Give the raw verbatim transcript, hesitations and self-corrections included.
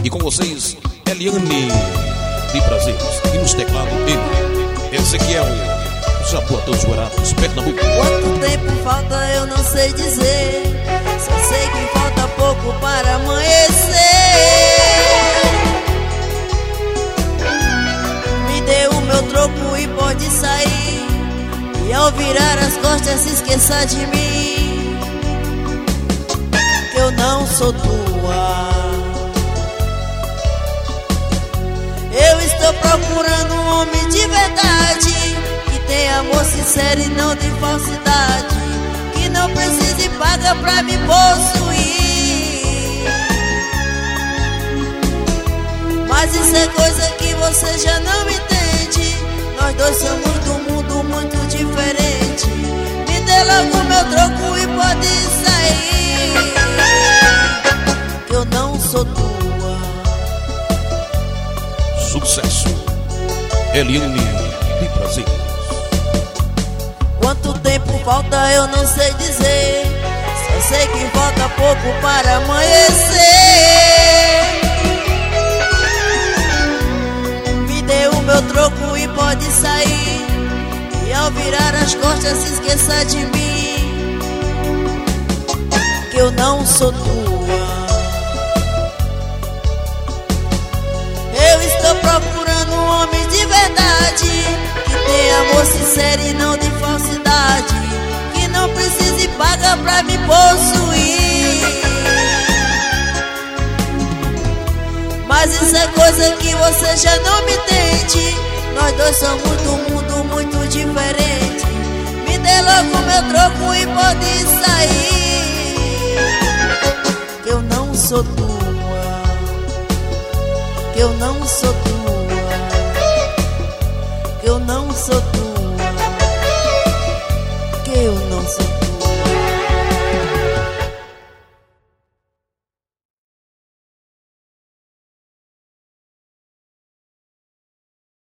E com vocês, Eliane de Prazeres. E nos teclados, ele, Ezequiel, Jaboatão dos Guarapes, Pernambuco. Quanto tempo falta eu não sei dizer, só sei que falta pouco para amanhecer. Me dê o meu troco e pode sair, e ao virar as costas se esqueça de mim, que eu não sou tua. Eu estou procurando um homem de verdade, que tenha amor sincero e não de falsidade, que não precise pagar pra me possuir. Mas isso é coisa que você já não entende, nós dois somos do mundo muito diferente. Me dê logo meu troco e pode sair, que eu não sou tua. Sucesso, Eliane de Prazeres. Quanto tempo falta eu não sei dizer, só sei que falta pouco para amanhecer. Me dê o meu troco e pode sair, e ao virar as costas se esqueça de mim, que eu não sou tua. Eu estou procurando um homem de verdade, que tenha amor sincero e não de falsidade, que não precise pagar pra me possuir. Mas isso é coisa que você já não me entende, nós dois somos do mundo muito diferente. Me dê logo meu troco e pode sair, que eu não sou tua, que eu não sou tua, que eu não sou tua.